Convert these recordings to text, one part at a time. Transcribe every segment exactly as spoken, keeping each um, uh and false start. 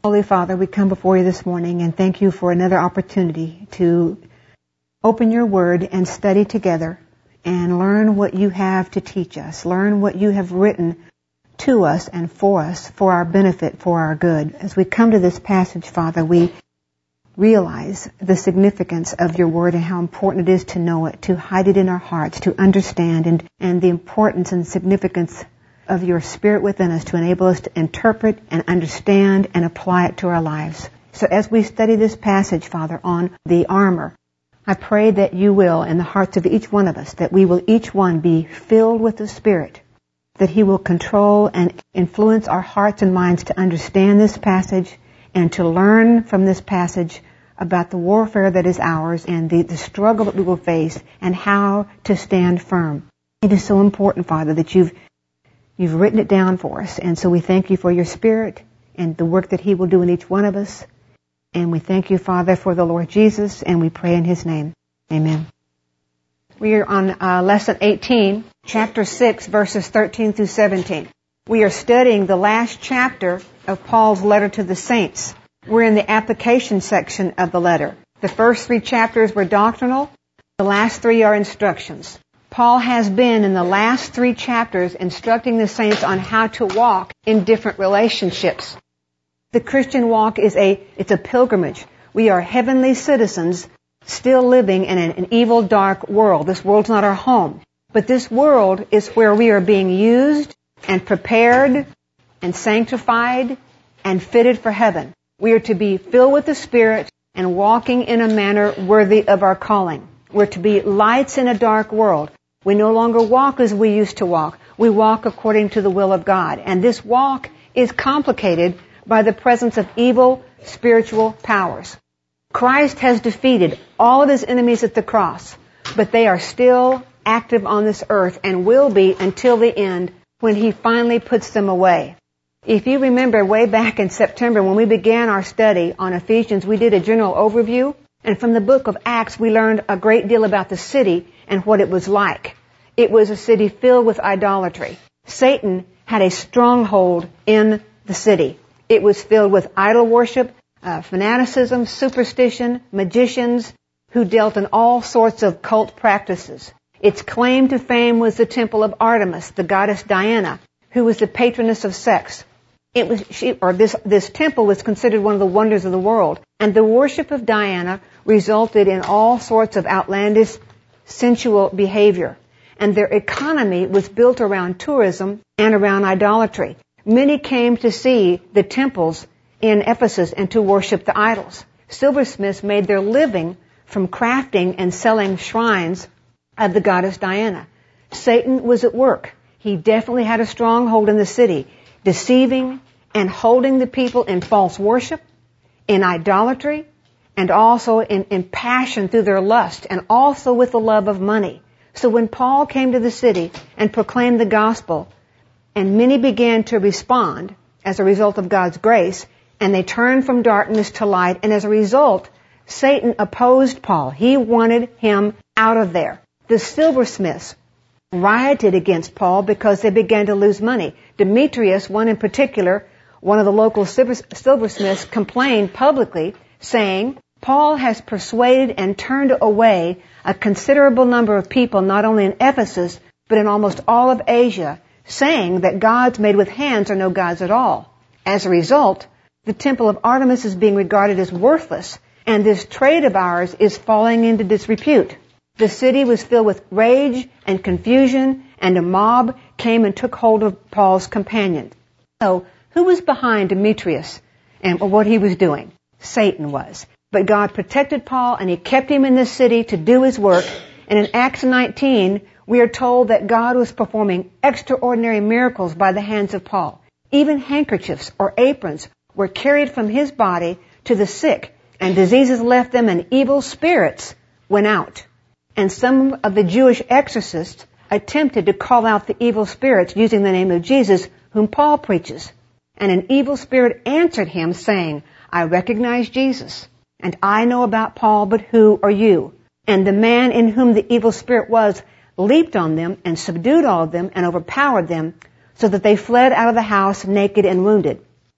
Holy Father, we come before you this morning and thank you for another opportunity to open your word and study together and learn what you have to teach us. Learn what you have written to us and for us, for our benefit, for our good. As we come to this passage, Father, we realize the significance of your word and how important it is to know it, to hide it in our hearts, to understand, and, and the importance and significance of your Spirit within us to enable us to interpret and understand and apply it to our lives. So as we study this passage, Father, on the armor, I pray that you will, in the hearts of each one of us, that we will each one be filled with the Spirit, that He will control and influence our hearts and minds to understand this passage and to learn from this passage about the warfare that is ours and the, the struggle that we will face and how to stand firm. It is so important, Father, that you've You've written it down for us, and so we thank you for your Spirit and the work that He will do in each one of us. And we thank you, Father, for the Lord Jesus, and we pray in His name. Amen. We are on uh, Lesson eighteen, Chapter six, verses thirteen through seventeen. We are studying the last chapter of Paul's letter to the saints. We're in the application section of the letter. The first three chapters were doctrinal. The last three are instructions. Paul has been in the last three chapters instructing the saints on how to walk in different relationships. The Christian walk is a, it's a pilgrimage. We are heavenly citizens still living in an, an evil, dark world. This world's not our home. But this world is where we are being used and prepared and sanctified and fitted for heaven. We are to be filled with the Spirit and walking in a manner worthy of our calling. We're to be lights in a dark world. We no longer walk as we used to walk. We walk according to the will of God. And this walk is complicated by the presence of evil spiritual powers. Christ has defeated all of His enemies at the cross, but they are still active on this earth and will be until the end when He finally puts them away. If you remember way back in September when we began our study on Ephesians, we did a general overview. And from the book of Acts, we learned a great deal about the city and what it was like. It was a city filled with idolatry. Satan had a stronghold in the city. It was filled with idol worship, uh, fanaticism, superstition, magicians who dealt in all sorts of cult practices. Its claim to fame was the temple of Artemis, the goddess Diana, who was the patroness of sex. It was she, or this this temple was considered one of the wonders of the world, and the worship of Diana resulted in all sorts of outlandish, sensual behavior. And their economy was built around tourism and around idolatry. Many came to see the temples in Ephesus and to worship the idols. Silversmiths made their living from crafting and selling shrines of the goddess Diana. Satan was at work. He definitely had a stronghold in the city, deceiving and holding the people in false worship, in idolatry, and also in, in passion through their lust, and also with the love of money. So when Paul came to the city and proclaimed the gospel, and many began to respond as a result of God's grace, and they turned from darkness to light, and as a result, Satan opposed Paul. He wanted him out of there. The silversmiths rioted against Paul because they began to lose money. Demetrius, one in particular, one of the local silversmiths, complained publicly, saying, Paul has persuaded and turned away a considerable number of people, not only in Ephesus, but in almost all of Asia, saying that gods made with hands are no gods at all. As a result, the temple of Artemis is being regarded as worthless, and this trade of ours is falling into disrepute. The city was filled with rage and confusion, and a mob came and took hold of Paul's companion. So, who was behind Demetrius and what he was doing? Satan was. But God protected Paul, and He kept him in this city to do His work. And in Acts nineteen, we are told that God was performing extraordinary miracles by the hands of Paul. Even handkerchiefs or aprons were carried from his body to the sick, and diseases left them, and evil spirits went out. And some of the Jewish exorcists attempted to call out the evil spirits using the name of Jesus, whom Paul preaches. And an evil spirit answered him, saying, I recognize Jesus, and I know about Paul, but who are you? And the man in whom the evil spirit was leaped on them and subdued all of them and overpowered them, so that they fled out of the house naked and wounded.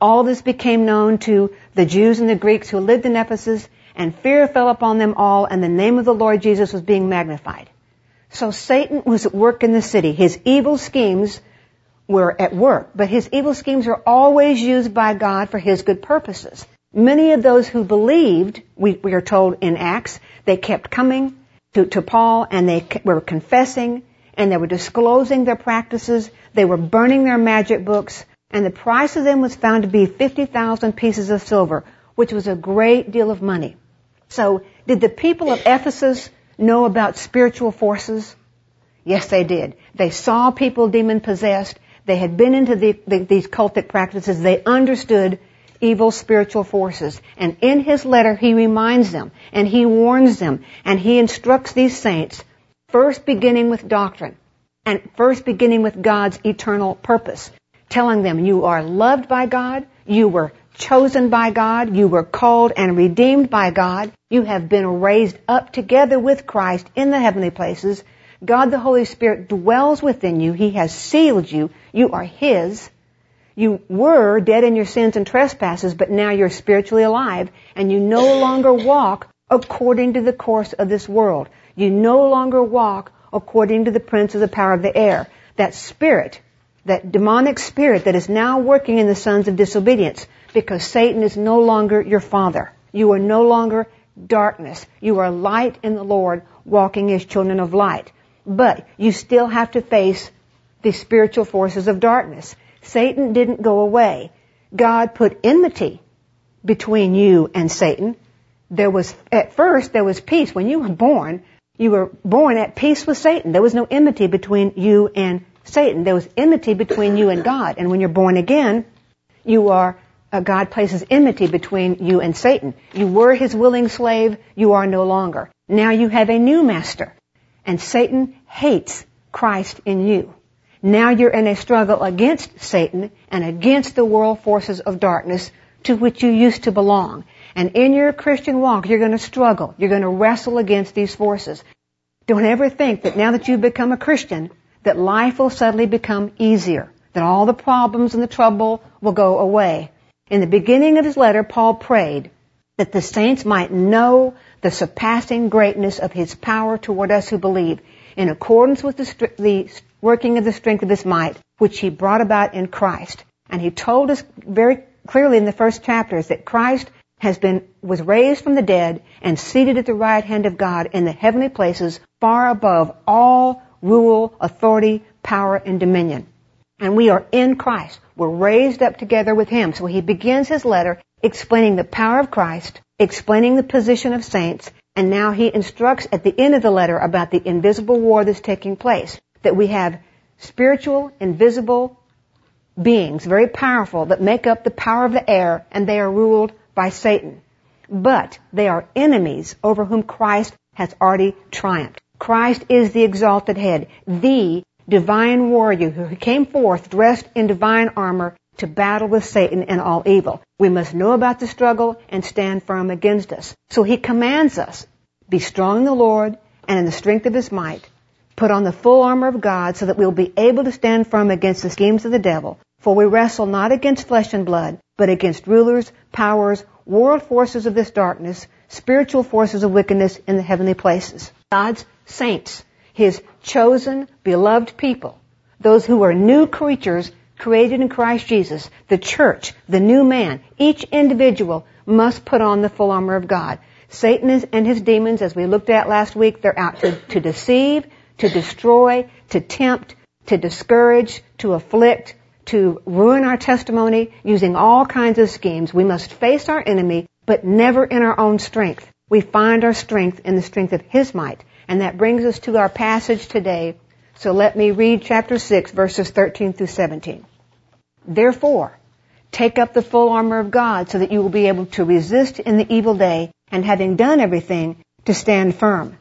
All this became known to the Jews and the Greeks who lived in Ephesus, and fear fell upon them all, and the name of the Lord Jesus was being magnified. So Satan was at work in the city. His evil schemes were at work, but his evil schemes are always used by God for his good purposes. Many of those who believed, we, we are told in Acts, they kept coming to, to Paul, and they were confessing, and they were disclosing their practices. They were burning their magic books, and the price of them was found to be fifty thousand pieces of silver, which was a great deal of money. So, did the people of Ephesus know about spiritual forces? Yes, they did. They saw people demon-possessed. They had been into the, the, these cultic practices. They understood evil spiritual forces. And in his letter, he reminds them, and he warns them, and he instructs these saints, first beginning with doctrine, and first beginning with God's eternal purpose, telling them you are loved by God, you were chosen by God, you were called and redeemed by God, you have been raised up together with Christ in the heavenly places. God the Holy Spirit dwells within you. He has sealed you. You are His. You were dead in your sins and trespasses, but now you're spiritually alive, and you no longer walk according to the course of this world. You no longer walk according to the prince of the power of the air. That spirit, that demonic spirit that is now working in the sons of disobedience, because Satan is no longer your father. You are no longer darkness. You are light in the Lord, walking as children of light. But you still have to face the spiritual forces of darkness. Satan didn't go away. God put enmity between you and Satan. There was, at first, there was peace. When you were born, you were born at peace with Satan. There was no enmity between you and Satan. There was enmity between you and God. And when you're born again, you are, uh, God places enmity between you and Satan. You were his willing slave. You are no longer. Now you have a new master. And Satan hates Christ in you. Now you're in a struggle against Satan and against the world forces of darkness to which you used to belong. And in your Christian walk, you're going to struggle. You're going to wrestle against these forces. Don't ever think that now that you've become a Christian, that life will suddenly become easier, that all the problems and the trouble will go away. In the beginning of his letter, Paul prayed that the saints might know the surpassing greatness of his power toward us who believe, in accordance with the, the working of the strength of his might, which he brought about in Christ. And he told us very clearly in the first chapters that Christ has been, was raised from the dead and seated at the right hand of God in the heavenly places, far above all rule, authority, power, and dominion. And we are in Christ. We're raised up together with him. So he begins his letter explaining the power of Christ, explaining the position of saints, and now he instructs at the end of the letter about the invisible war that's taking place, that we have spiritual, invisible beings, very powerful, that make up the power of the air, and they are ruled by Satan. But they are enemies over whom Christ has already triumphed. Christ is the exalted head, the divine warrior who came forth dressed in divine armor to battle with Satan and all evil. We must know about the struggle and stand firm against us. So he commands us, be strong in the Lord and in the strength of his might. Put on the full armor of God so that we'll be able to stand firm against the schemes of the devil. For we wrestle not against flesh and blood, but against rulers, powers, world forces of this darkness, spiritual forces of wickedness in the heavenly places. God's saints, his chosen, beloved people, those who are new creatures created in Christ Jesus, the church, the new man, each individual must put on the full armor of God. Satan is, and his demons, as we looked at last week, they're out to, to deceive, to destroy, to tempt, to discourage, to afflict, to ruin our testimony, using all kinds of schemes. We must face our enemy, but never in our own strength. We find our strength in the strength of his might. And that brings us to our passage today. So let me read chapter six, verses thirteen through seventeen. Therefore, take up the full armor of God so that you will be able to resist in the evil day, and having done everything, to stand firm.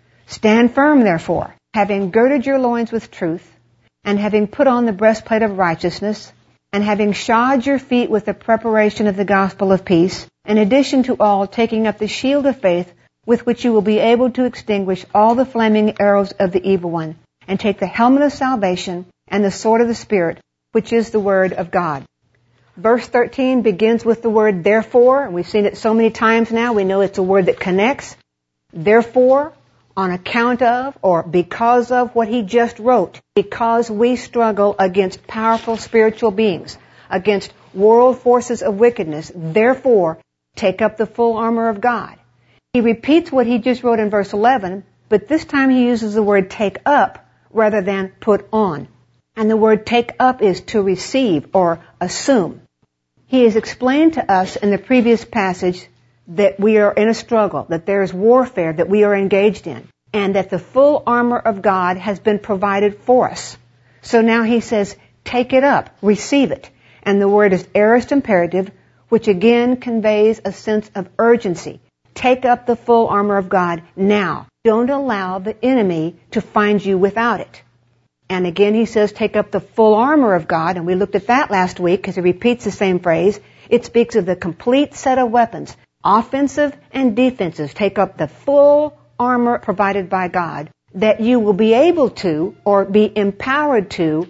Stand firm, therefore, having girded your loins with truth, and having put on the breastplate of righteousness, and having shod your feet with the preparation of the gospel of peace, in addition to all, taking up the shield of faith, with which you will be able to extinguish all the flaming arrows of the evil one, and take the helmet of salvation and the sword of the Spirit, which is the word of God. Verse thirteen begins with the word therefore. We've seen it so many times now. We know it's a word that connects. Therefore, on account of or because of what he just wrote, because we struggle against powerful spiritual beings, against world forces of wickedness, therefore, take up the full armor of God. He repeats what he just wrote in verse eleven, but this time he uses the word take up rather than put on. And the word take up is to receive or assume. He has explained to us in the previous passage that we are in a struggle, that there is warfare that we are engaged in, and that the full armor of God has been provided for us. So now he says, take it up, receive it. And the word is aorist imperative, which again conveys a sense of urgency. Take up the full armor of God now. Don't allow the enemy to find you without it. And again he says, take up the full armor of God, and we looked at that last week because he repeats the same phrase. It speaks of the complete set of weapons, offensive and defensive. Take up the full armor provided by God, that you will be able to, or be empowered to,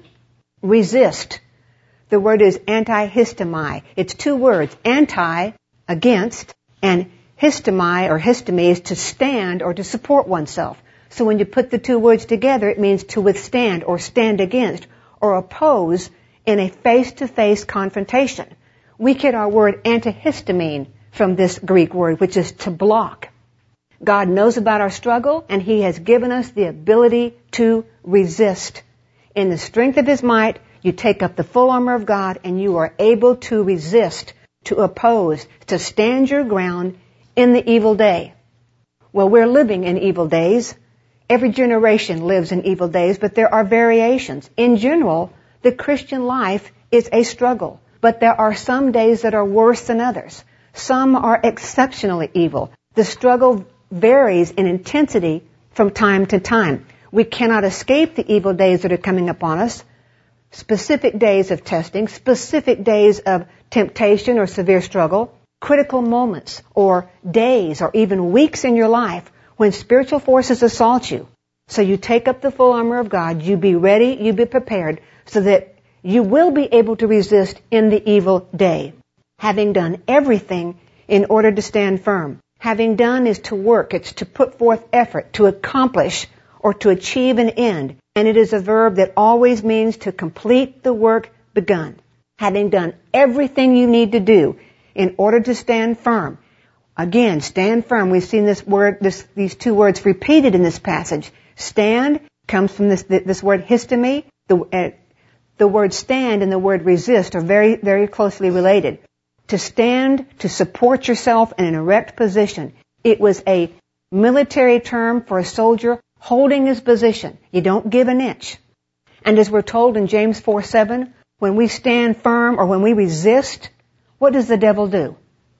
resist. The word is anti-histemi. It's two words, anti, against, and histemi or histemi is to stand or to support oneself. So when you put the two words together, it means to withstand or stand against or oppose in a face-to-face confrontation. We get our word antihistamine from this Greek word, which is to block. God knows about our struggle, and he has given us the ability to resist. In the strength of his might, you take up the full armor of God, and you are able to resist, to oppose, to stand your ground in the evil day. Well, we're living in evil days. Every generation lives in evil days, but there are variations. In general, the Christian life is a struggle, but there are some days that are worse than others. Some are exceptionally evil. The struggle varies in intensity from time to time. We cannot escape the evil days that are coming upon us. Specific days of testing, specific days of temptation or severe struggle, critical moments or days or even weeks in your life when spiritual forces assault you. So you take up the full armor of God, you be ready, you be prepared, so that you will be able to resist in the evil day. Having done everything in order to stand firm. Having done is to work, it's to put forth effort, to accomplish, or to achieve an end. And it is a verb that always means to complete the work begun. Having done everything you need to do in order to stand firm. Again, stand firm. We've seen this word, this, these two words repeated in this passage. Stand comes from this, this word histemi. The, uh, the word stand and the word resist are very, very closely related. To stand, to support yourself in an erect position. It was a military term for a soldier holding his position. You don't give an inch. And as we're told in James four seven, when we stand firm or when we resist, what does the devil do?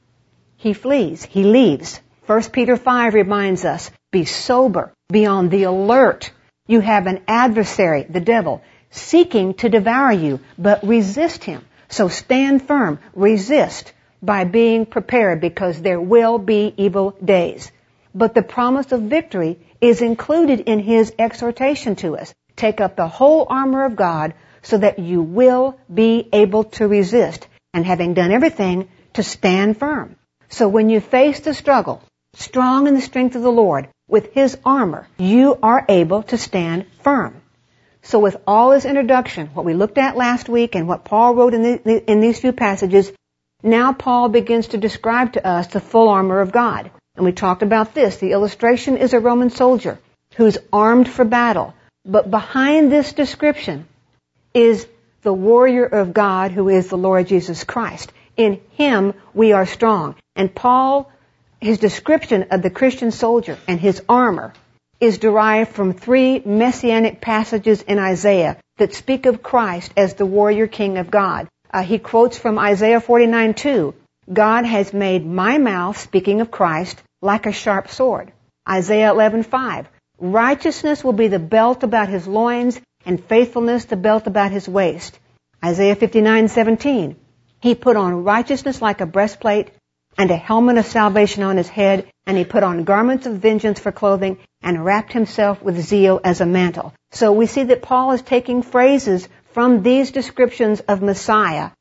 He flees. He leaves. First Peter five reminds us, be sober, be on the alert. You have an adversary, the devil, seeking to devour you, but resist him. So stand firm, resist by being prepared, because there will be evil days. But the promise of victory is included in his exhortation to us. Take up the whole armor of God so that you will be able to resist, and having done everything, to stand firm. So when you face the struggle, strong in the strength of the Lord, with his armor, you are able to stand firm. So with all this introduction, what we looked at last week and what Paul wrote in, the, in these few passages, now Paul begins to describe to us the full armor of God. And we talked about this. The illustration is a Roman soldier who's armed for battle. But behind this description is the warrior of God, who is the Lord Jesus Christ. In him we are strong. And Paul, his description of the Christian soldier and his armor is derived from three messianic passages in Isaiah that speak of Christ as the warrior king of God. Uh, he quotes from Isaiah forty-nine two, God has made my mouth, speaking of Christ, like a sharp sword. Isaiah eleven five, righteousness will be the belt about his loins, and faithfulness the belt about his waist. Isaiah fifty-nine seventeen, he put on righteousness like a breastplate, and a helmet of salvation on his head, and he put on garments of vengeance for clothing, and wrapped himself with zeal as a mantle. So we see that Paul is taking phrases from these descriptions of Messiah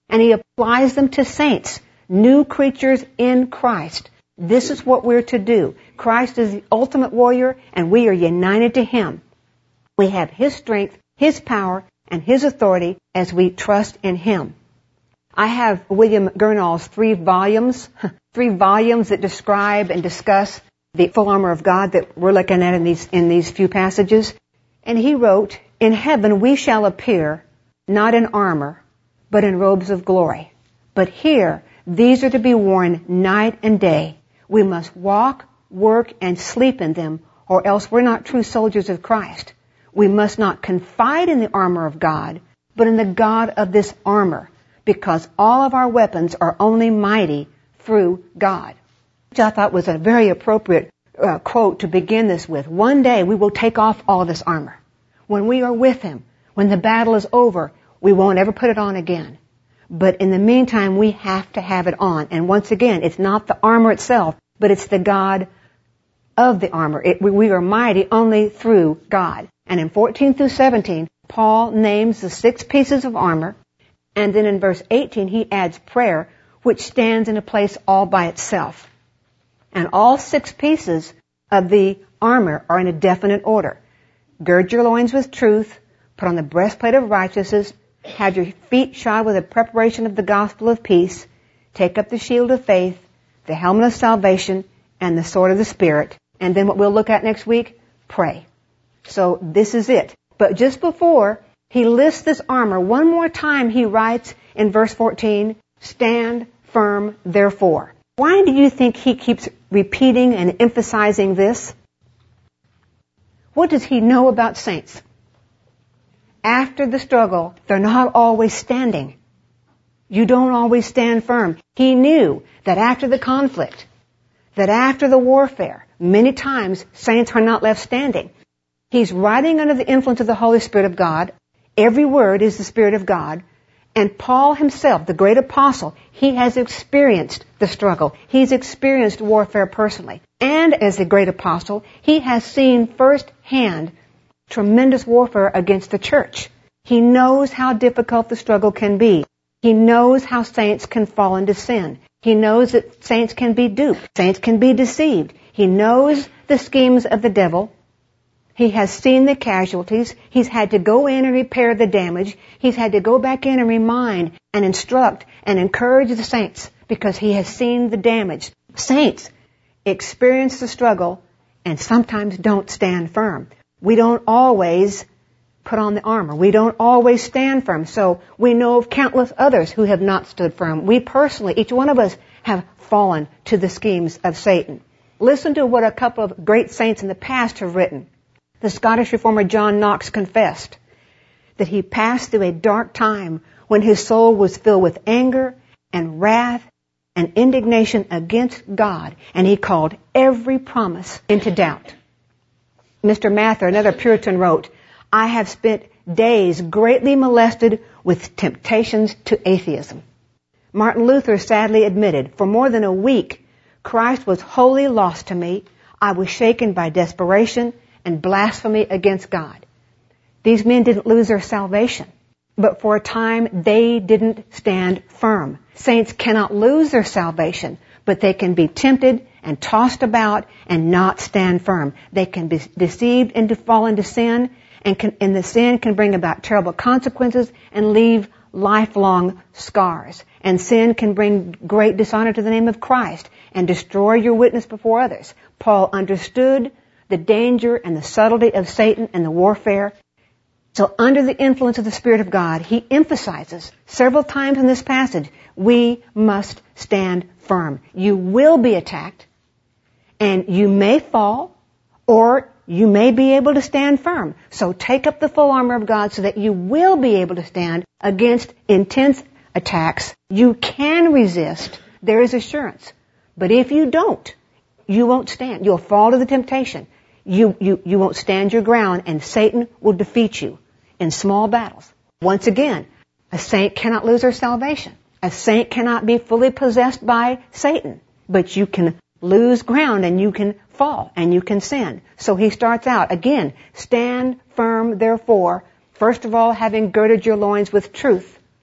And he applies them to saints, new creatures in Christ. This is what we're to do. Christ is the ultimate warrior, and we are united to him. We have his strength, his power, and his authority as we trust in him. I have William Gurnall's three volumes, three volumes that describe and discuss the full armor of God that we're looking at in these, in these few passages. And he wrote, "In heaven we shall appear, not in armor, but in robes of glory. But here, these are to be worn night and day. We must walk, work, and sleep in them, or else we're not true soldiers of Christ. We must not confide in the armor of God, but in the God of this armor, because all of our weapons are only mighty through God." Which I thought was a very appropriate uh, quote to begin this with. One day we will take off all of this armor. When we are with him, when the battle is over, we won't ever put it on again. But in the meantime, we have to have it on. And once again, it's not the armor itself, but it's the God of the armor. It, we, we are mighty only through God. And in fourteen through seventeen, Paul names the six pieces of armor. And then in verse eighteen, he adds prayer, which stands in a place all by itself. And all six pieces of the armor are in a definite order. Gird your loins with truth, put on the breastplate of righteousness, have your feet shod with the preparation of the gospel of peace, take up the shield of faith, the helmet of salvation, and the sword of the Spirit. And then what we'll look at next week, pray. So this is it. But just before he lists this armor, one more time he writes in verse fourteen, "Stand firm, therefore." Why do you think he keeps repeating and emphasizing this? What does he know about saints? After the struggle, they're not always standing. You don't always stand firm. He knew that after the conflict, that after the warfare, many times saints are not left standing. He's writing under the influence of the Holy Spirit of God. Every word is the Spirit of God. And Paul himself, the great apostle, he has experienced the struggle. He's experienced warfare personally. And as a great apostle, he has seen firsthand tremendous warfare against the church. He knows how difficult the struggle can be. He knows how saints can fall into sin. He knows that saints can be duped. Saints can be deceived. He knows the schemes of the devil. He has seen the casualties. He's had to go in and repair the damage. He's had to go back in and remind and instruct and encourage the saints because he has seen the damage. Saints experience the struggle and sometimes don't stand firm. We don't always put on the armor. We don't always stand firm. So we know of countless others who have not stood firm. We personally, each one of us, have fallen to the schemes of Satan. Listen to what a couple of great saints in the past have written. The Scottish reformer John Knox confessed that he passed through a dark time when his soul was filled with anger and wrath and indignation against God, and he called every promise into doubt. Mister Mather, another Puritan, wrote, "I have spent days greatly molested with temptations to atheism." Martin Luther sadly admitted, "For more than a week, Christ was wholly lost to me. I was shaken by desperation and blasphemy against God." These men didn't lose their salvation, but for a time they didn't stand firm. Saints cannot lose their salvation, but they can be tempted and tossed about and not stand firm. They can be deceived and fall into sin, and, can, and the sin can bring about terrible consequences and leave lifelong scars. And sin can bring great dishonor to the name of Christ and destroy your witness before others. Paul understood the danger and the subtlety of Satan and the warfare. So under the influence of the Spirit of God, he emphasizes several times in this passage, we must stand firm. You will be attacked, and you may fall, or you may be able to stand firm. So take up the full armor of God so that you will be able to stand against intense attacks. You can resist. There is assurance. But if you don't, you won't stand. You'll fall to the temptation. You, you, you won't stand your ground, and Satan will defeat you in small battles. Once again, a saint cannot lose their salvation. A saint cannot be fully possessed by Satan. But you can lose ground, and you can fall, and you can sin. So he starts out, again, stand firm, therefore, first of all, having girded your loins with truth.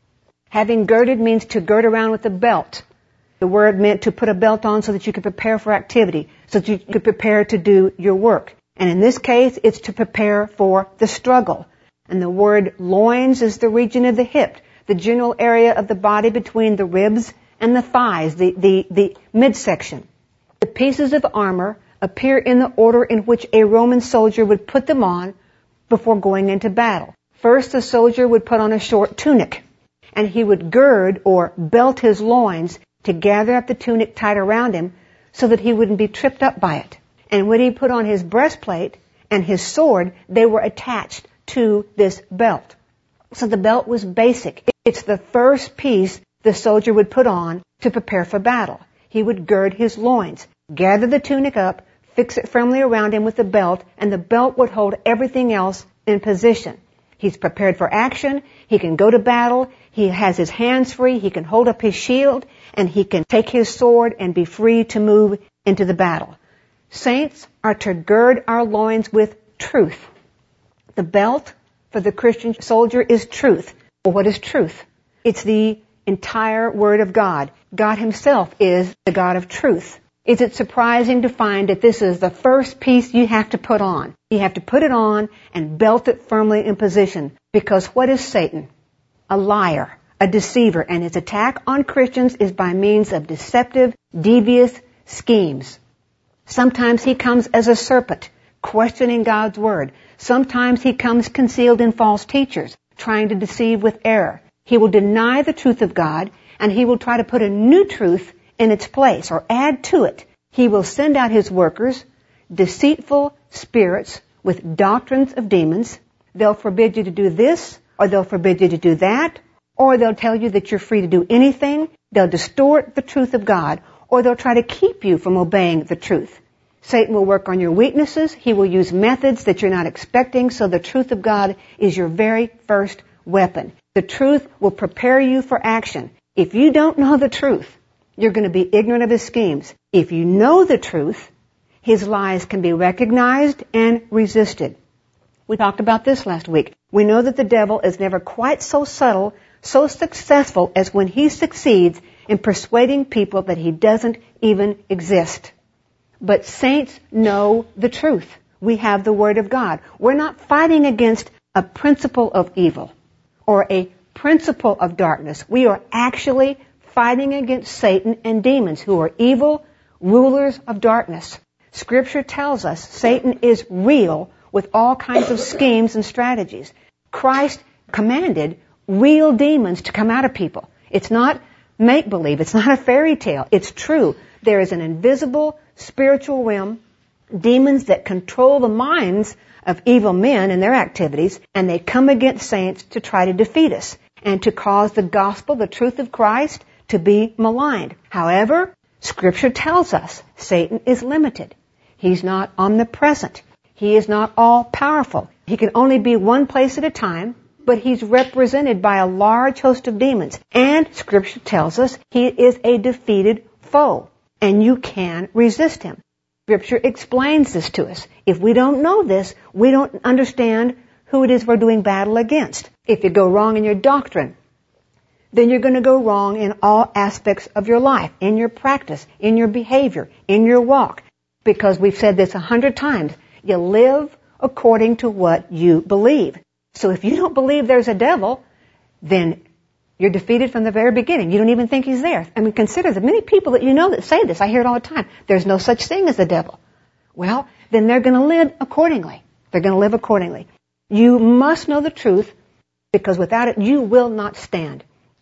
Having girded means to gird around with a belt. The word meant to put a belt on so that you could prepare for activity, so that you could prepare to do your work. And in this case, it's to prepare for the struggle. And the word loins is the region of the hip, the general area of the body between the ribs and the thighs, the, the, the midsection. The pieces of armor appear in the order in which a Roman soldier would put them on before going into battle. First, the soldier would put on a short tunic, and he would gird or belt his loins to gather up the tunic tight around him so that he wouldn't be tripped up by it. And when he put on his breastplate and his sword, they were attached to this belt. So the belt was basic. It's the first piece the soldier would put on to prepare for battle. He would gird his loins, gather the tunic up, fix it firmly around him with the belt, and the belt would hold everything else in position. He's prepared for action. He can go to battle. He has his hands free. He can hold up his shield, and he can take his sword and be free to move into the battle. Saints are to gird our loins with truth. The belt for the Christian soldier is truth. Well, what is truth? It's the entire Word of God. God Himself is the God of truth. Is it surprising to find that this is the first piece you have to put on? You have to put it on and belt it firmly in position. Because what is Satan? A liar, a deceiver, and his attack on Christians is by means of deceptive, devious schemes. Sometimes he comes as a serpent, questioning God's Word. Sometimes he comes concealed in false teachers, trying to deceive with error. He will deny the truth of God, and he will try to put a new truth in its place or add to it. He will send out his workers, deceitful spirits with doctrines of demons. They'll forbid you to do this, or they'll forbid you to do that, or they'll tell you that you're free to do anything. They'll distort the truth of God, or they'll try to keep you from obeying the truth. Satan will work on your weaknesses. He will use methods that you're not expecting, so the truth of God is your very first weapon. The truth will prepare you for action. If you don't know the truth, you're going to be ignorant of his schemes. If you know the truth, his lies can be recognized and resisted. We talked about this last week. We know that the devil is never quite so subtle, so successful as when he succeeds in persuading people that he doesn't even exist. But saints know the truth. We have the Word of God. We're not fighting against a principle of evil or a principle of darkness. We are actually fighting against Satan and demons who are evil rulers of darkness. Scripture tells us Satan is real with all kinds of schemes and strategies. Christ commanded real demons to come out of people. It's not make-believe. It's not a fairy tale. It's true. There is an invisible spiritual realm, demons that control the minds of evil men and their activities, and they come against saints to try to defeat us and to cause the gospel, the truth of Christ, to be maligned. However, Scripture tells us Satan is limited. He's not omnipresent. He is not all-powerful. He can only be one place at a time, but he's represented by a large host of demons. And Scripture tells us he is a defeated foe, and you can resist him. Scripture explains this to us. If we don't know this, we don't understand who it is we're doing battle against. If you go wrong in your doctrine, then you're going to go wrong in all aspects of your life, in your practice, in your behavior, in your walk. Because we've said this a hundred times, you live according to what you believe. So if you don't believe there's a devil, then you're defeated from the very beginning. You don't even think he's there. I mean, consider the many people that you know that say this. I hear it all the time. There's no such thing as the devil. Well, then they're going to live accordingly. They're going to live accordingly. You must know the truth, because without it, you will not stand.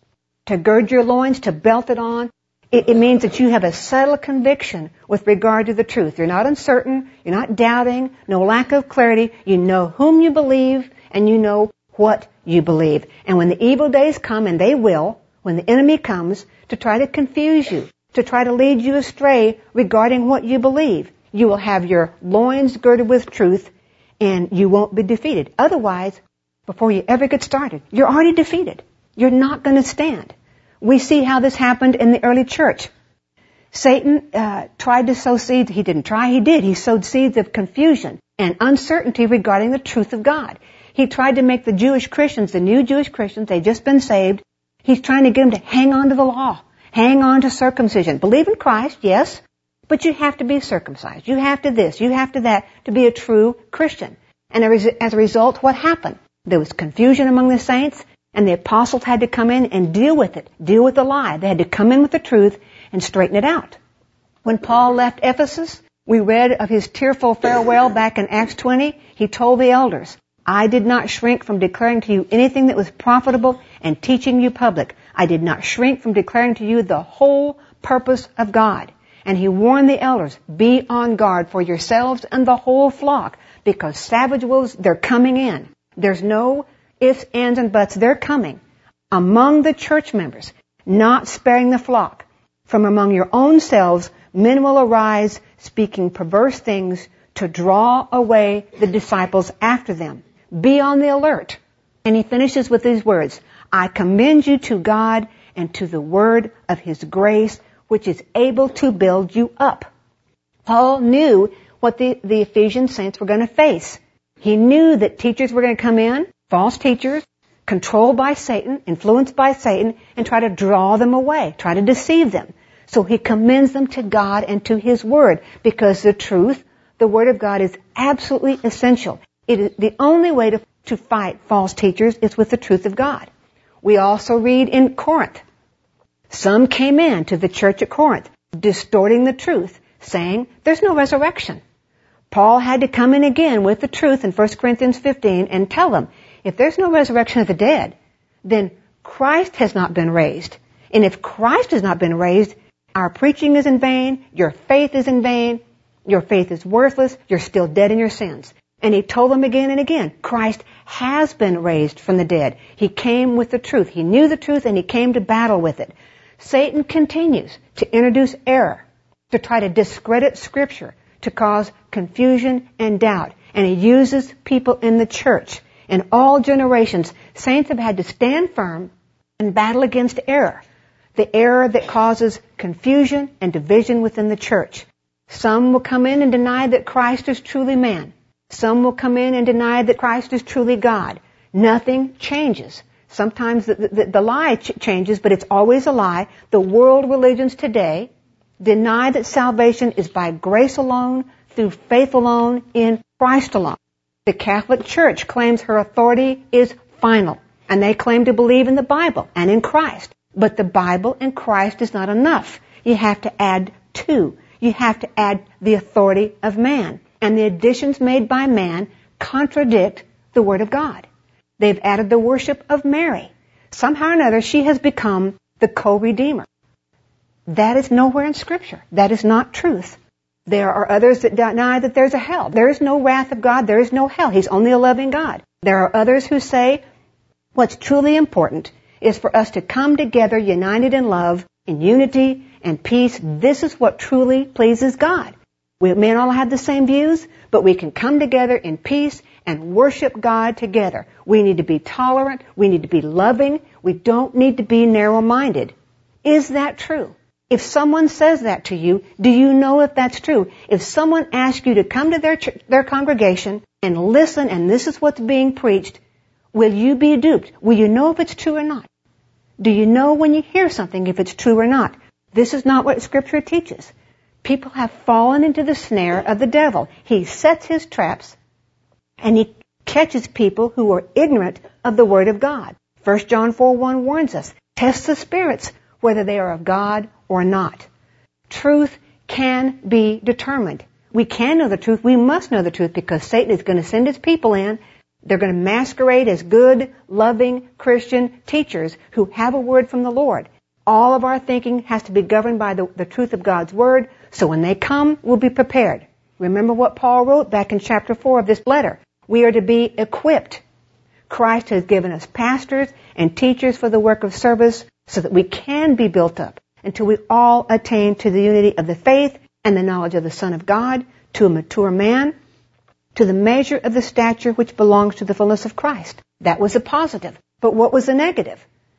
To gird your loins, to belt it on, it, it means that you have a settled conviction with regard to the truth. You're not uncertain. You're not doubting. No lack of clarity. You know whom you believe, and you know what you believe. And when the evil days come, and they will, when the enemy comes to try to confuse you, to try to lead you astray regarding what you believe, you will have your loins girded with truth, and you won't be defeated. Otherwise, before you ever get started, you're already defeated. You're not going to stand. We see how this happened in the early church. Satan uh, tried to sow seeds. He didn't try. He did. He sowed seeds of confusion and uncertainty regarding the truth of God. He tried to make the Jewish Christians, the new Jewish Christians, they'd just been saved. He's trying to get them to hang on to the law, hang on to circumcision. Believe in Christ, yes, but you have to be circumcised. You have to this, you have to that to be a true Christian. And as a result, what happened? There was confusion among the saints, and the apostles had to come in and deal with it, deal with the lie. They had to come in with the truth and straighten it out. When Paul left Ephesus, we read of his tearful farewell back in Acts twenty. He told the elders, I did not shrink from declaring to you anything that was profitable and teaching you public. I did not shrink from declaring to you the whole purpose of God. And he warned the elders, be on guard for yourselves and the whole flock, because savage wolves, they're coming in. There's no ifs, ands, and buts. They're coming among the church members, not sparing the flock. From among your own selves, men will arise speaking perverse things to draw away the disciples after them. Be on the alert. And he finishes with these words, I commend you to God and to the word of his grace, which is able to build you up. Paul knew what the, the Ephesian saints were going to face. He knew that teachers were going to come in, false teachers, controlled by Satan, influenced by Satan, and try to draw them away, try to deceive them. So he commends them to God and to his word, because the truth, the word of God, is absolutely essential. It is the only way to, to fight false teachers is with the truth of God. We also read in Corinth, some came in to the church at Corinth, distorting the truth, saying there's no resurrection. Paul had to come in again with the truth in First Corinthians fifteen and tell them, if there's no resurrection of the dead, then Christ has not been raised. And if Christ has not been raised, our preaching is in vain, your faith is in vain, your faith is worthless, you're still dead in your sins. And he told them again and again, Christ has been raised from the dead. He came with the truth. He knew the truth and he came to battle with it. Satan continues to introduce error, to try to discredit Scripture, to cause confusion and doubt. And he uses people in the church. In all generations, saints have had to stand firm and battle against error. The error that causes confusion and division within the church. Some will come in and deny that Christ is truly man. Some will come in and deny that Christ is truly God. Nothing changes. Sometimes the, the, the lie ch- changes, but it's always a lie. The world religions today deny that salvation is by grace alone, through faith alone, in Christ alone. The Catholic Church claims her authority is final, and they claim to believe in the Bible and in Christ. But the Bible and Christ is not enough. You have to add to. You have to add the authority of man. And the additions made by man contradict the Word of God. They've added the worship of Mary. Somehow or another, she has become the co-redeemer. That is nowhere in Scripture. That is not truth. There are others that deny that there's a hell. There is no wrath of God. There is no hell. He's only a loving God. There are others who say what's truly important is for us to come together united in love, in unity and peace. This is what truly pleases God. We may not all have the same views, but we can come together in peace and worship God together. We need to be tolerant. We need to be loving. We don't need to be narrow-minded. Is that true? If someone says that to you, do you know if that's true? If someone asks you to come to their ch- their congregation and listen, and this is what's being preached, will you be duped? Will you know if it's true or not? Do you know when you hear something if it's true or not? This is not what Scripture teaches. People have fallen into the snare of the devil. He sets his traps, and he catches people who are ignorant of the Word of God. First John four one warns us, test the spirits, whether they are of God or not. Truth can be determined. We can know the truth. We must know the truth, because Satan is going to send his people in. They're going to masquerade as good, loving Christian teachers who have a word from the Lord. All of our thinking has to be governed by the, the truth of God's Word, so when they come, we'll be prepared. Remember what Paul wrote back in chapter four of this letter. We are to be equipped. Christ has given us pastors and teachers for the work of service so that we can be built up until we all attain to the unity of the faith and the knowledge of the Son of God, to a mature man, to the measure of the stature which belongs to the fullness of Christ. That was a positive. But what was the negative?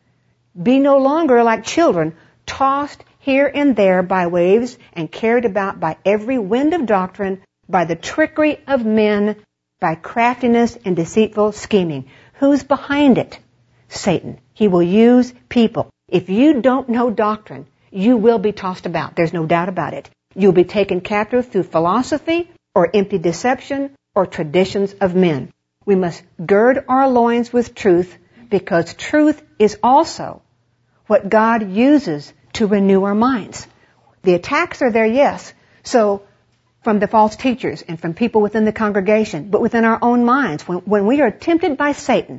Be no longer like children, tossed here and there by waves and carried about by every wind of doctrine, by the trickery of men, by craftiness and deceitful scheming. Who's behind it? Satan. He will use people. If you don't know doctrine, you will be tossed about. There's no doubt about it. You'll be taken captive through philosophy or empty deception or traditions of men. We must gird our loins with truth, because truth is also what God uses to renew our minds. The attacks are there, yes. So from the false teachers and from people within the congregation, but within our own minds, when, when we are tempted by Satan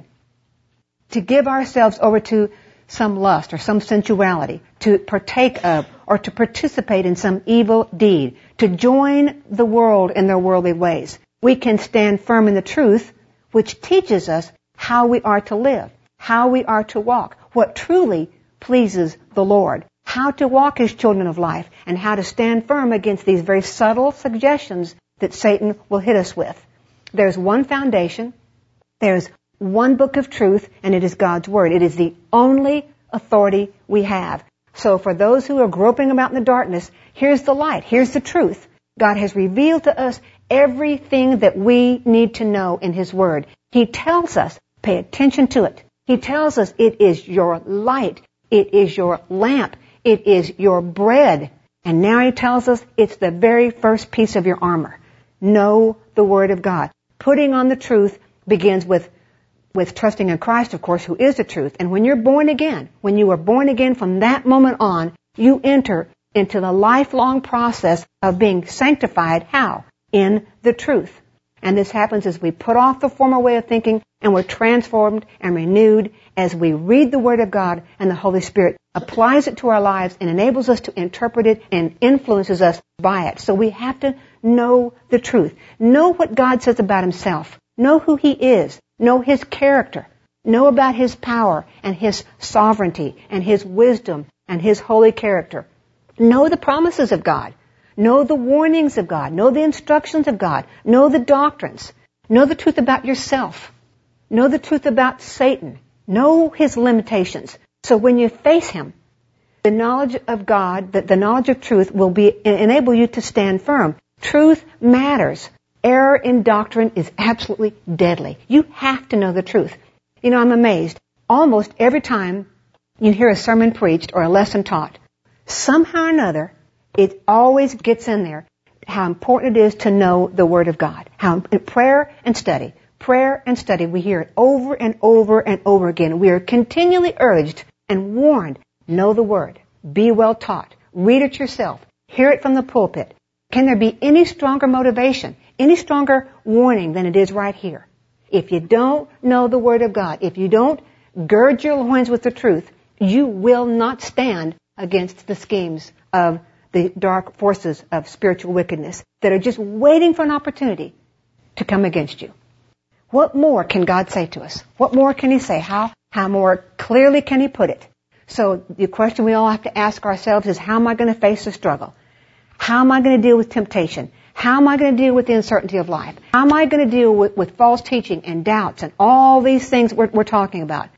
to give ourselves over to some lust or some sensuality, to partake of or to participate in some evil deed, to join the world in their worldly ways, we can stand firm in the truth, which teaches us how we are to live, how we are to walk, what truly pleases the Lord, how to walk as children of life, and how to stand firm against these very subtle suggestions that Satan will hit us with. There's one foundation, there's one book of truth, and it is God's Word. It is the only authority we have. So for those who are groping about in the darkness, here's the light, here's the truth. God has revealed to us everything that we need to know in His Word. He tells us, pay attention to it. He tells us it is your light, it is your lamp, it is your bread. And now He tells us it's the very first piece of your armor. Know the Word of God. Putting on the truth begins with with trusting in Christ, of course, who is the truth. And when you're born again, when you are born again from that moment on, you enter into the lifelong process of being sanctified. How? In the truth. And this happens as we put off the former way of thinking and we're transformed and renewed as we read the Word of God, and the Holy Spirit applies it to our lives and enables us to interpret it and influences us by it. So we have to know the truth. Know what God says about Himself. Know who He is. Know His character. Know about His power and His sovereignty and His wisdom and His holy character. Know the promises of God. Know the warnings of God. Know the instructions of God. Know the doctrines. Know the truth about yourself. Know the truth about Satan. Know his limitations. So when you face him, the knowledge of God, the, the knowledge of truth will be enable you to stand firm. Truth matters. Error in doctrine is absolutely deadly. You have to know the truth. You know, I'm amazed. Almost every time you hear a sermon preached or a lesson taught, somehow or another, it always gets in there how important it is to know the Word of God. How prayer and study, prayer and study, we hear it over and over and over again. We are continually urged and warned, know the Word, be well taught, read it yourself, hear it from the pulpit. Can there be any stronger motivation, any stronger warning than it is right here? If you don't know the Word of God, if you don't gird your loins with the truth, you will not stand against the schemes of the dark forces of spiritual wickedness that are just waiting for an opportunity to come against you. What more can God say to us? What more can He say? How, how more clearly can He put it? So the question we all have to ask ourselves is, how am I going to face the struggle? How am I going to deal with temptation? How am I going to deal with the uncertainty of life? How am I going to deal with, with false teaching and doubts and all these things we're, we're talking about?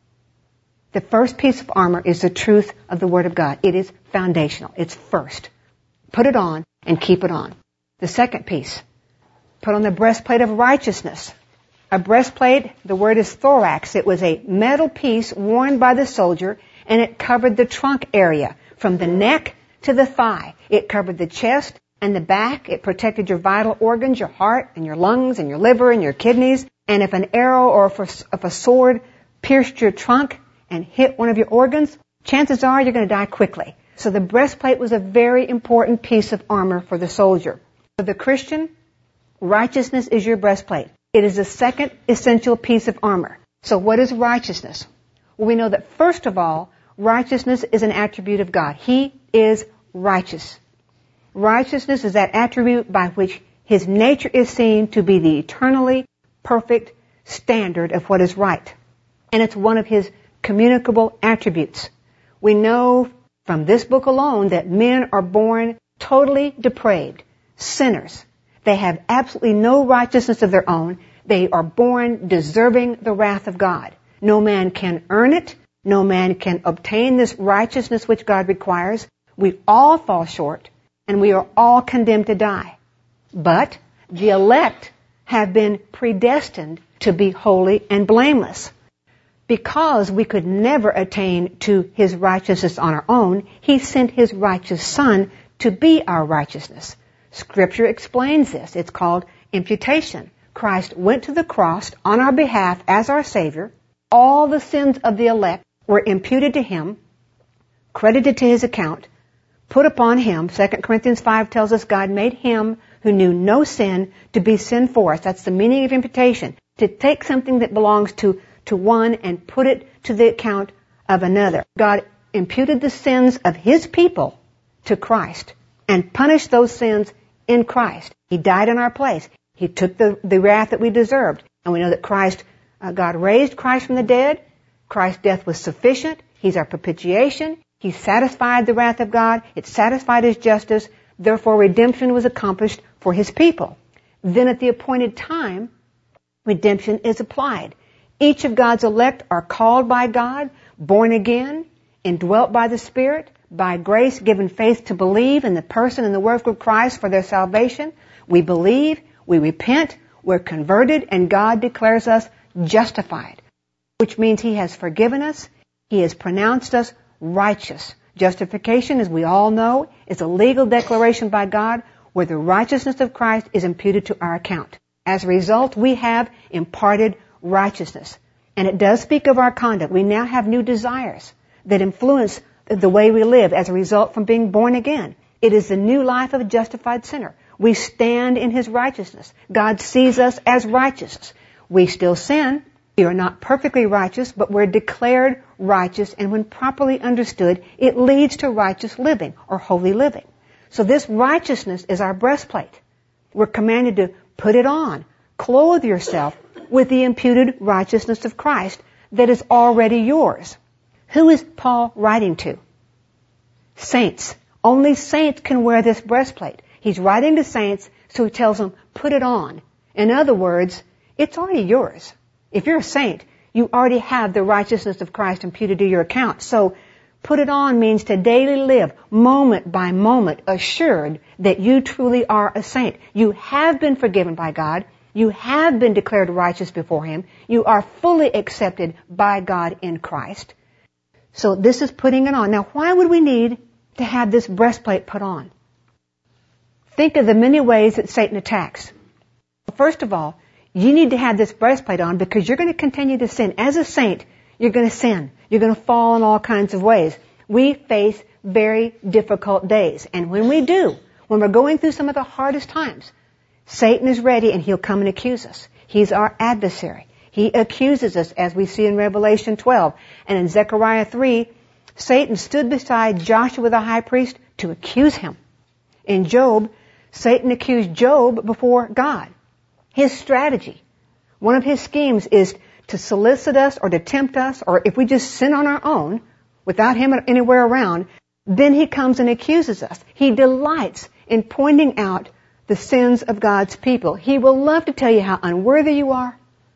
The first piece of armor is the truth of the Word of God. It is foundational. It's first. Put it on and keep it on. The second piece, put on the breastplate of righteousness. A breastplate, the word is thorax. It was a metal piece worn by the soldier, and it covered the trunk area from the neck to the thigh. It covered the chest and the back. It protected your vital organs, your heart and your lungs and your liver and your kidneys. And if an arrow or if a, if a sword pierced your trunk and hit one of your organs, chances are you're going to die quickly. So the breastplate was a very important piece of armor for the soldier. For the Christian, righteousness is your breastplate. It is the second essential piece of armor. So what is righteousness? Well, we know that first of all, righteousness is an attribute of God. He is righteous. Righteousness is that attribute by which His nature is seen to be the eternally perfect standard of what is right. And it's one of His communicable attributes. We know from this book alone that men are born totally depraved, sinners. They have absolutely no righteousness of their own. They are born deserving the wrath of God. No man can earn it. No man can obtain this righteousness which God requires. We all fall short, and we are all condemned to die. But the elect have been predestined to be holy and blameless. because we could never attain to His righteousness on our own, He sent His righteous Son to be our righteousness. Scripture explains this. It's called imputation. Christ went to the cross on our behalf as our Savior. All the sins of the elect were imputed to Him, credited to His account, put upon Him. Second Corinthians five tells us God made Him who knew no sin to be sin for us. That's the meaning of imputation. To take something that belongs to, to one and put it to the account of another. God imputed the sins of His people to Christ and punished those sins in Christ. He died in our place. He took the, the wrath that we deserved. And we know that Christ, uh, God raised Christ from the dead. Christ's death was sufficient. He's our propitiation. He satisfied the wrath of God. It satisfied His justice. Therefore, redemption was accomplished for His people. Then at the appointed time, redemption is applied. Each of God's elect are called by God, born again, indwelt by the Spirit, by grace given faith to believe in the person and the work of Christ for their salvation. We believe, we repent, we're converted, and God declares us justified, which means He has forgiven us. He has pronounced us righteous. Justification, as we all know, is a legal declaration by God where the righteousness of Christ is imputed to our account. As a result, we have imparted righteousness. And it does speak of our conduct. We now have new desires that influence the way we live as a result from being born again. It is the new life of a justified sinner. We stand in His righteousness. God sees us as righteous. We still sin. We are not perfectly righteous, but we're declared righteous, and when properly understood, it leads to righteous living or holy living. So this righteousness is our breastplate. We're commanded to put it on. Clothe yourself with the imputed righteousness of Christ that is already yours. Who is Paul writing to? Saints. Only saints can wear this breastplate. He's writing to saints, so he tells them, put it on. In other words, it's already yours. If you're a saint, you already have the righteousness of Christ imputed to your account. So put it on means to daily live, moment by moment, assured that you truly are a saint. You have been forgiven by God. You have been declared righteous before Him. You are fully accepted by God in Christ. So this is putting it on. Now, why would we need to have this breastplate put on? Think of the many ways that Satan attacks. First of all, you need to have this breastplate on because you're going to continue to sin. As a saint, you're going to sin. You're going to fall in all kinds of ways. We face very difficult days. And when we do, when we're going through some of the hardest times, Satan is ready and he'll come and accuse us. He's our adversary. He accuses us, as we see in Revelation twelve. And in Zechariah three, Satan stood beside Joshua the high priest to accuse him. In Job, Satan accused Job before God. His strategy, one of his schemes is to solicit us or to tempt us, or if we just sin on our own, without him anywhere around, then he comes and accuses us. He delights in pointing out the sins of God's people. He will love to tell you how unworthy you are.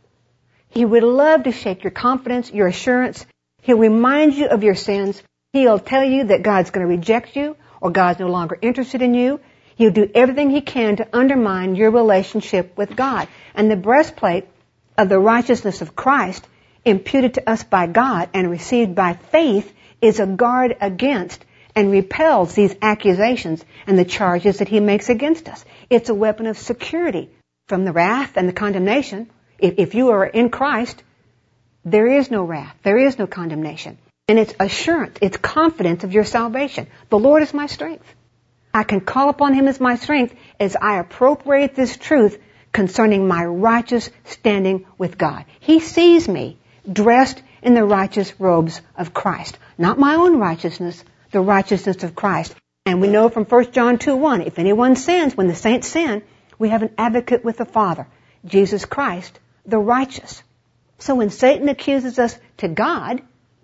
He would love to shake your confidence, your assurance. He'll remind you of your sins. He'll tell you that God's going to reject you or God's no longer interested in you. He'll do everything he can to undermine your relationship with God. And the breastplate of the righteousness of Christ, imputed to us by God and received by faith, is a guard against and repels these accusations and the charges that he makes against us. It's a weapon of security from the wrath and the condemnation. If, if you are in Christ, there is no wrath. There is no condemnation. And it's assurance. It's confidence of your salvation. The Lord is my strength. I can call upon Him as my strength as I appropriate this truth concerning my righteous standing with God. He sees me dressed in the righteous robes of Christ. Not my own righteousness, the righteousness of Christ. And we know from First John two one, if anyone sins, when the saints sin, we have an advocate with the Father, Jesus Christ, the righteous. So when Satan accuses us to God,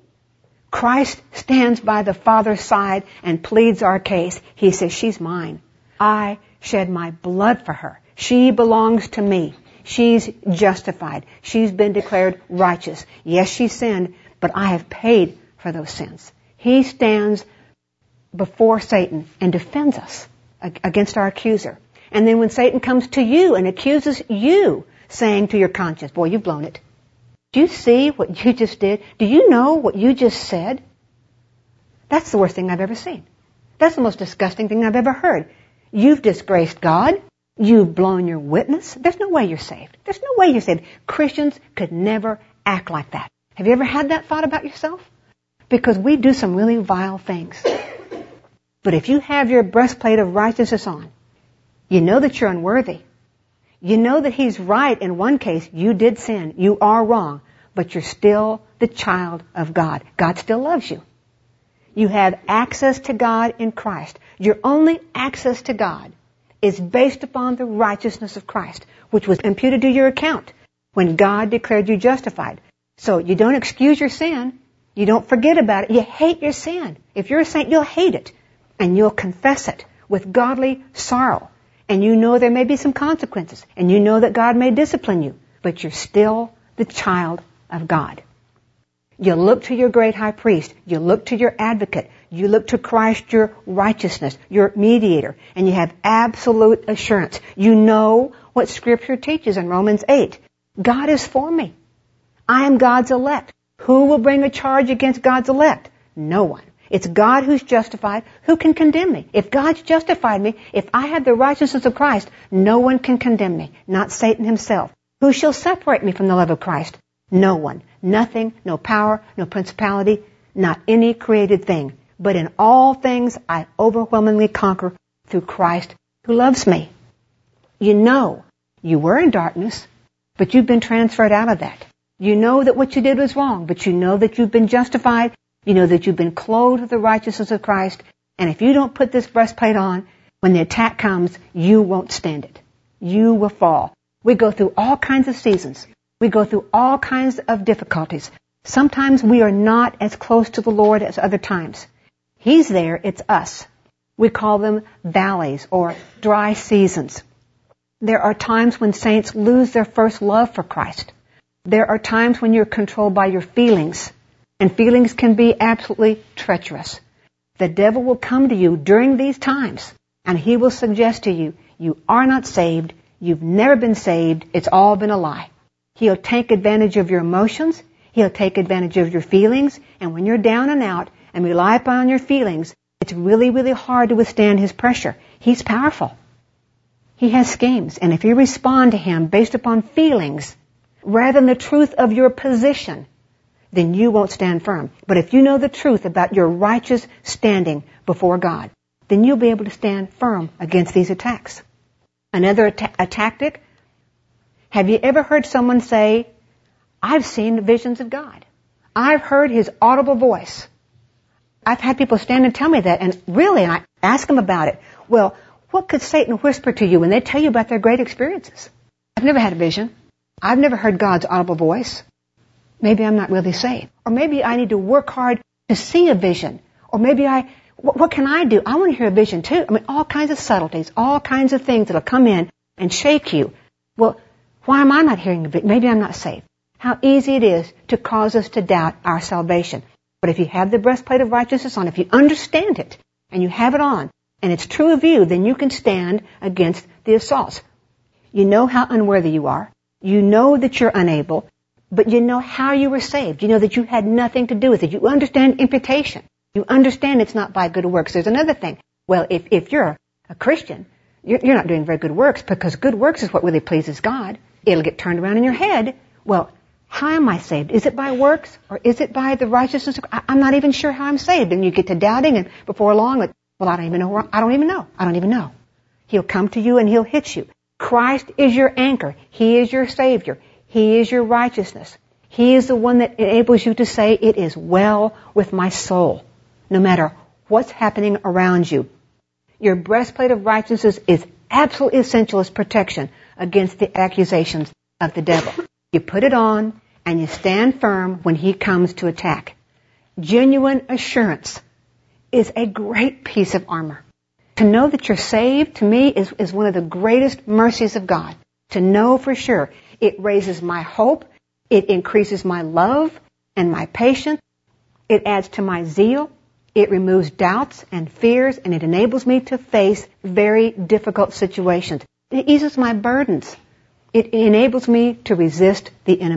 Christ stands by the Father's side and pleads our case. He says, she's mine. I shed my blood for her. She belongs to me. She's justified. She's been declared righteous. Yes, she sinned, but I have paid for those sins. He stands before Satan and defends us against our accuser. And then when Satan comes to you and accuses you, saying to your conscience, boy, you've blown it. Do you see what you just did? Do you know what you just said? That's the worst thing I've ever seen. That's the most disgusting thing I've ever heard. You've disgraced God. You've blown your witness. There's no way you're saved. There's no way you're saved. Christians could never act like that. Have you ever had that thought about yourself? Because we do some really vile things. But if you have your breastplate of righteousness on, you know that you're unworthy. You know that He's right in one case. You did sin. You are wrong. But you're still the child of God. God still loves you. You have access to God in Christ. Your only access to God is based upon the righteousness of Christ, which was imputed to your account when God declared you justified. So you don't excuse your sin. You don't forget about it. You hate your sin. If you're a saint, you'll hate it. And you'll confess it with godly sorrow. And you know there may be some consequences. And you know that God may discipline you. But you're still the child of God. You look to your great high priest. You look to your advocate. You look to Christ, your righteousness, your mediator. And you have absolute assurance. You know what Scripture teaches in Romans eight. God is for me. I am God's elect. Who will bring a charge against God's elect? No one. It's God who's justified. Who can condemn me? If God's justified me, if I have the righteousness of Christ, no one can condemn me, not Satan himself. Who shall separate me from the love of Christ? No one. Nothing, no power, no principality, not any created thing. But in all things I overwhelmingly conquer through Christ who loves me. You know you were in darkness, but you've been transferred out of that. You know that what you did was wrong, but you know that you've been justified. You know that you've been clothed with the righteousness of Christ. And if you don't put this breastplate on, when the attack comes, you won't stand it. You will fall. We go through all kinds of seasons. We go through all kinds of difficulties. Sometimes we are not as close to the Lord as other times. He's there, it's us. We call them valleys or dry seasons. There are times when saints lose their first love for Christ. There are times when you're controlled by your feelings, and feelings can be absolutely treacherous. The devil will come to you during these times, and he will suggest to you, you are not saved, you've never been saved, it's all been a lie. He'll take advantage of your emotions, he'll take advantage of your feelings, and when you're down and out and rely upon your feelings, it's really, really hard to withstand his pressure. He's powerful. He has schemes, and if you respond to him based upon feelings, rather than the truth of your position, then you won't stand firm. But if you know the truth about your righteous standing before God, then you'll be able to stand firm against these attacks. Another att- a tactic, have you ever heard someone say, I've seen visions of God. I've heard His audible voice. I've had people stand and tell me that, and really, and I ask them about it. Well, what could Satan whisper to you when they tell you about their great experiences? I've never had a vision. I've never heard God's audible voice. Maybe I'm not really saved. Or maybe I need to work hard to see a vision. Or maybe I, what, what can I do? I want to hear a vision too. I mean, all kinds of subtleties, all kinds of things that'll come in and shake you. Well, why am I not hearing a vision? Maybe I'm not saved. How easy it is to cause us to doubt our salvation. But if you have the breastplate of righteousness on, if you understand it, and you have it on, and it's true of you, then you can stand against the assaults. You know how unworthy you are. You know that you're unable, but you know how you were saved. You know that you had nothing to do with it. You understand imputation. You understand it's not by good works. There's another thing. Well, if, if you're a Christian, you're, you're not doing very good works, because good works is what really pleases God. It'll get turned around in your head. Well, how am I saved? Is it by works, or is it by the righteousness of God? I'm not even sure how I'm saved. And you get to doubting, and before long, like, well, I don't even know. Where, I don't even know. I don't even know. He'll come to you and he'll hit you. Christ is your anchor. He is your Savior. He is your righteousness. He is the one that enables you to say, it is well with my soul, no matter what's happening around you. Your breastplate of righteousness is absolutely essential as protection against the accusations of the devil. You put it on and you stand firm when he comes to attack. Genuine assurance is a great piece of armor. To know that you're saved, to me, is, is one of the greatest mercies of God. To know for sure. It raises my hope. It increases my love and my patience. It adds to my zeal. It removes doubts and fears, and it enables me to face very difficult situations. It eases my burdens. It enables me to resist the enemy.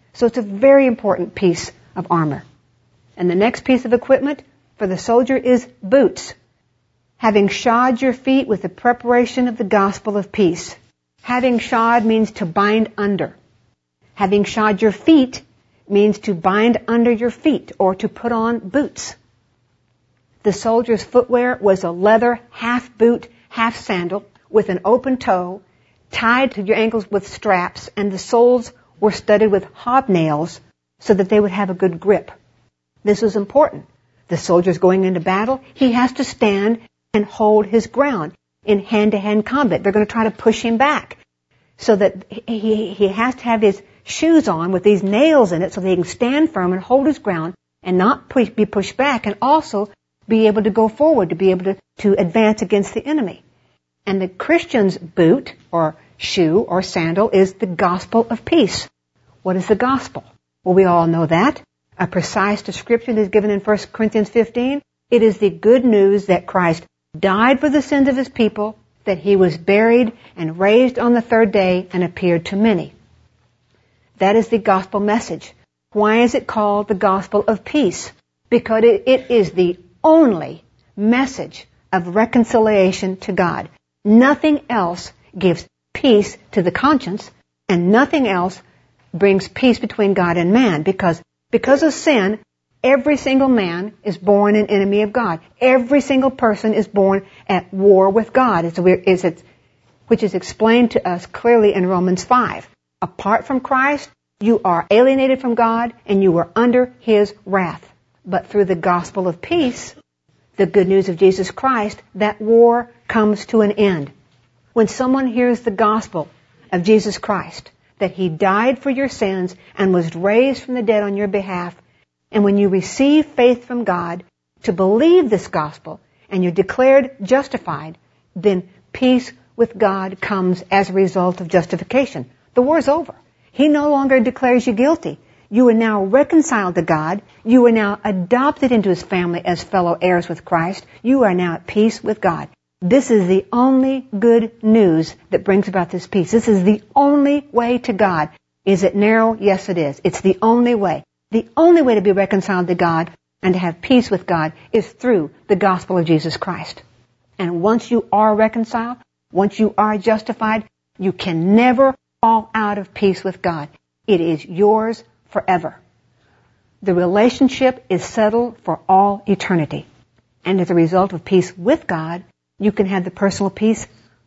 So it's a very important piece of armor. And the next piece of equipment for the soldier is boots. Having shod your feet with the preparation of the gospel of peace. Having shod means to bind under. Having shod your feet means to bind under your feet or to put on boots. The soldier's footwear was a leather half boot, half sandal with an open toe tied to your ankles with straps, and the soles were studded with hobnails so that they would have a good grip. This was important. The soldier's going into battle. He has to stand and hold his ground in hand-to-hand combat. They're going to try to push him back so that he, he has to have his shoes on with these nails in it so that he can stand firm and hold his ground and not push, be pushed back, and also be able to go forward, to be able to, to advance against the enemy. And the Christian's boot or shoe or sandal is the gospel of peace. What is the gospel? Well, we all know that. A precise description is given in First Corinthians fifteen. It is the good news that Christ died for the sins of his people, that he was buried and raised on the third day and appeared to many. That is the gospel message. Why is it called the gospel of peace? Because it, it is the only message of reconciliation to God. Nothing else gives peace to the conscience, and nothing else brings peace between God and man, because because of sin, every single man is born an enemy of God. Every single person is born at war with God, it's, it's, it's, which is explained to us clearly in Romans five. Apart from Christ, you are alienated from God and you are under his wrath. But through the gospel of peace, the good news of Jesus Christ, that war comes to an end. When someone hears the gospel of Jesus Christ, that he died for your sins and was raised from the dead on your behalf, and when you receive faith from God to believe this gospel and you're declared justified, then peace with God comes as a result of justification. The war's over. He no longer declares you guilty. You are now reconciled to God. You are now adopted into his family as fellow heirs with Christ. You are now at peace with God. This is the only good news that brings about this peace. This is the only way to God. Is it narrow? Yes, it is. It's the only way. The only way to be reconciled to God and to have peace with God is through the gospel of Jesus Christ. And once you are reconciled, once you are justified, you can never fall out of peace with God. It is yours forever. The relationship is settled for all eternity. And as a result of peace with God, you can have the personal peace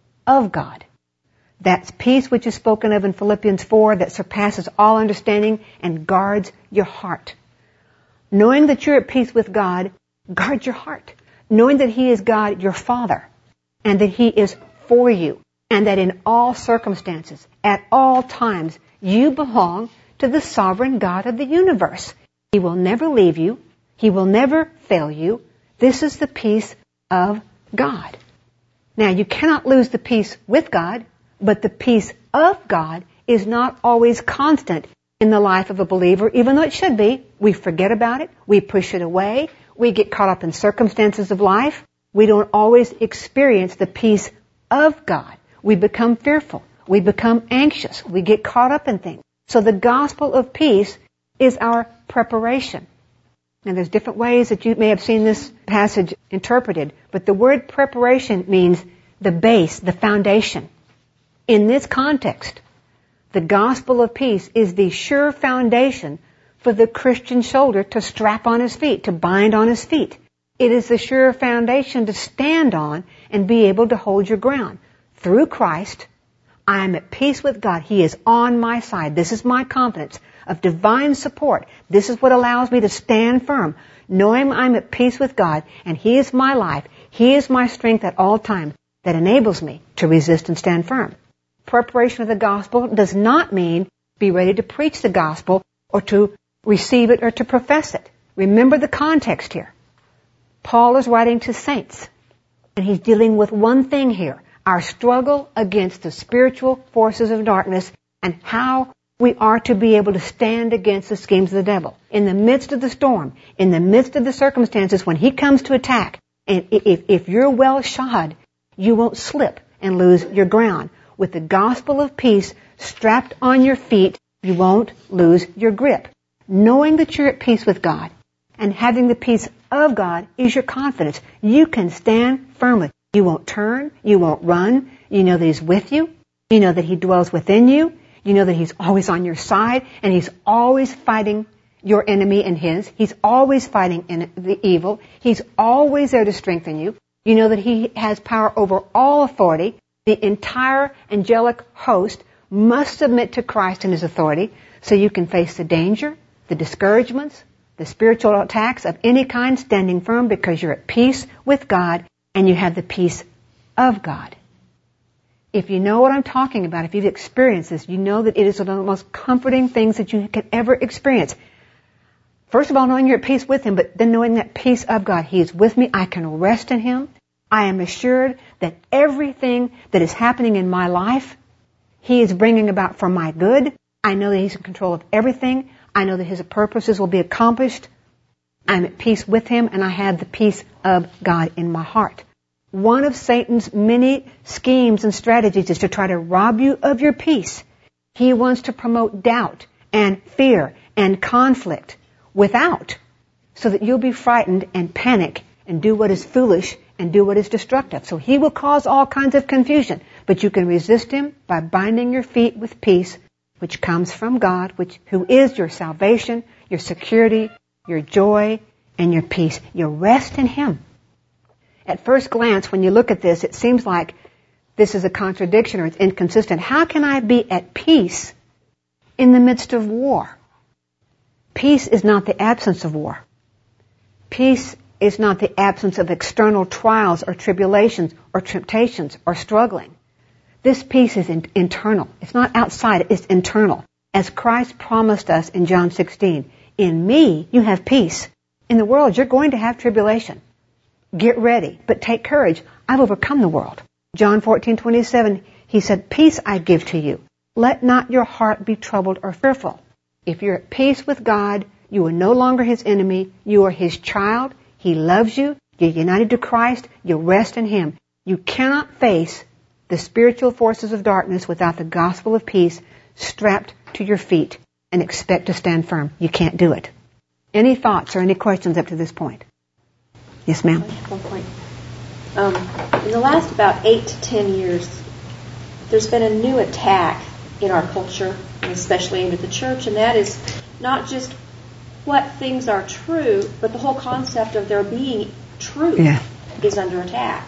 of God. That's peace which is spoken of in Philippians four, that surpasses all understanding and guards your heart. Knowing that you're at peace with God, guard your heart. Knowing that he is God, your Father, and that he is for you, and that in all circumstances, at all times, you belong to the sovereign God of the universe. He will never leave you. He will never fail you. This is the peace of God. Now, you cannot lose the peace with God, but the peace of God is not always constant in the life of a believer, even though it should be. We forget about it. We push it away. We get caught up in circumstances of life. We don't always experience the peace of God. We become fearful. We become anxious. We get caught up in things. So the gospel of peace is our preparation. Now, there's different ways that you may have seen this passage interpreted, but the word preparation means the base, the foundation. In this context, the gospel of peace is the sure foundation for the Christian shoulder to strap on his feet, to bind on his feet. It is the sure foundation to stand on and be able to hold your ground. Through Christ, I am at peace with God. He is on my side. This is my confidence of divine support. This is what allows me to stand firm, knowing I'm at peace with God, and he is my life. He is my strength at all times that enables me to resist and stand firm. Preparation of the gospel does not mean be ready to preach the gospel or to receive it or to profess it. Remember the context here. Paul is writing to saints, and he's dealing with one thing here, our struggle against the spiritual forces of darkness and how we are to be able to stand against the schemes of the devil. In the midst of the storm, in the midst of the circumstances when he comes to attack, and if, if you're well shod, you won't slip and lose your ground. With the gospel of peace strapped on your feet, You won't lose your grip. Knowing that you're at peace with God and having the peace of God is your confidence. You can stand firmly. You won't turn. You won't run. You know that He's with you. You know that He dwells within you. You know that He's always on your side, and He's always fighting your enemy and his. He's always fighting in the evil. He's always there to strengthen you. You know that He has power over all authority. The entire angelic host must submit to Christ and His authority so you can face the danger, the discouragements, the spiritual attacks of any kind, standing firm because you're at peace with God and you have the peace of God. If you know what I'm talking about, if you've experienced this, you know that it is one of the most comforting things that you can ever experience. First of all, knowing you're at peace with Him, but then knowing that peace of God. He is with me. I can rest in Him. I am assured that everything that is happening in my life, He is bringing about for my good. I know that He's in control of everything. I know that His purposes will be accomplished. I'm at peace with Him, and I have the peace of God in my heart. One of Satan's many schemes and strategies is to try to rob you of your peace. He wants to promote doubt and fear and conflict without, so that you'll be frightened and panic and do what is foolish and do what is destructive. So he will cause all kinds of confusion, but you can resist him by binding your feet with peace, which comes from God, which who is your salvation, your security, your joy, and your peace. You rest in Him. At first glance, when you look at this, it seems like this is a contradiction or it's inconsistent. How can I be at peace in the midst of war? Peace is not the absence of war. Peace is not the absence of external trials or tribulations or temptations or struggling. This peace is in- internal. It's not outside, it's internal. As Christ promised us in John sixteen, in me you have peace. In the world you're going to have tribulation. Get ready, but take courage. I've overcome the world. John fourteen twenty-seven, He said, peace I give to you. Let not your heart be troubled or fearful. If you're at peace with God, you are no longer His enemy. You are His child. He loves you. You're united to Christ. You rest in Him. You cannot face the spiritual forces of darkness without the gospel of peace strapped to your feet and expect to stand firm. You can't do it. Any thoughts or any questions up to this point? Yes, ma'am. One point. Um, in the last about eight to ten years, there's been a new attack in our culture, and especially aimed at the church, and that is not just what things are true, but the whole concept of their being true yeah. is under attack.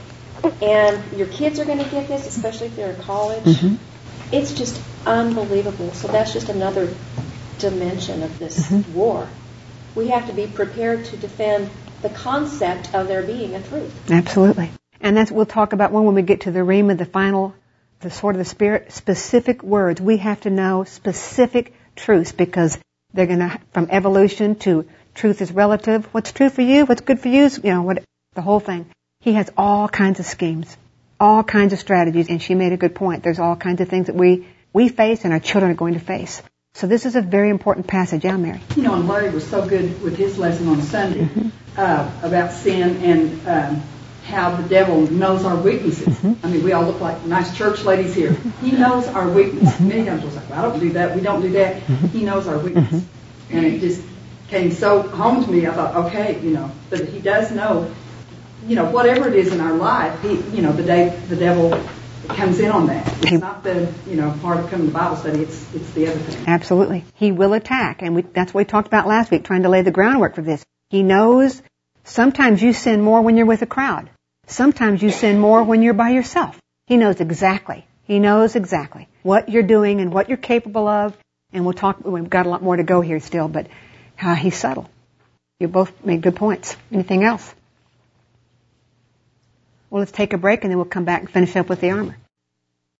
And your kids are going to get this, especially if they're in college. Mm-hmm. It's just unbelievable. So that's just another dimension of this mm-hmm. war. We have to be prepared to defend the concept of there being a truth. Absolutely. And that's, we'll talk about one when we get to the Rhema, the final, the sword of the Spirit, specific words. We have to know specific truths because they're going to, from evolution to truth is relative. What's true for you? What's good for you? You know, what, the whole thing. He has all kinds of schemes, all kinds of strategies, and she made a good point. There's all kinds of things that we, we face and our children are going to face. So this is a very important passage. Yeah, Mary. You know, and Larry was so good with his lesson on Sunday mm-hmm. uh, about sin and um, how the devil knows our weaknesses. Mm-hmm. I mean, we all look like nice church ladies here. He knows our weakness. Mm-hmm. Many times we're like, well, I don't do that. We don't do that. Mm-hmm. He knows our weakness. Mm-hmm. And it just came so home to me. I thought, okay, you know, but he does know, you know, whatever it is in our life, he, you know, the day the devil comes in on that. It's not the, you know, part of coming to Bible study. It's it's the other thing. Absolutely. He will attack. And we, that's what we talked about last week, trying to lay the groundwork for this. He knows sometimes you sin more when you're with a crowd. Sometimes you sin more when you're by yourself. He knows exactly. He knows exactly what you're doing and what you're capable of. And we'll talk, we've got a lot more to go here still, but uh, he's subtle. You both made good points. Anything else? Well, let's take a break and then we'll come back and finish up with the armor.